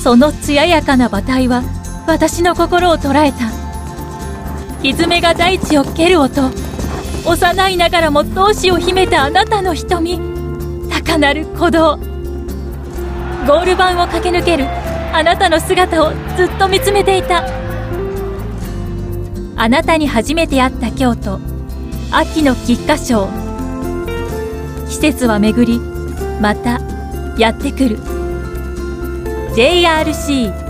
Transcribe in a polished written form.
その艶やかな馬体は私の心を捉えた。蹄が大地を蹴る音、幼いながらも闘志を秘めたあなたの瞳、高鳴る鼓動。ゴール板を駆け抜けるあなたの姿をずっと見つめていた。あなたに初めて会った京都、秋の菊花賞。季節は巡り、またやってくる。JRC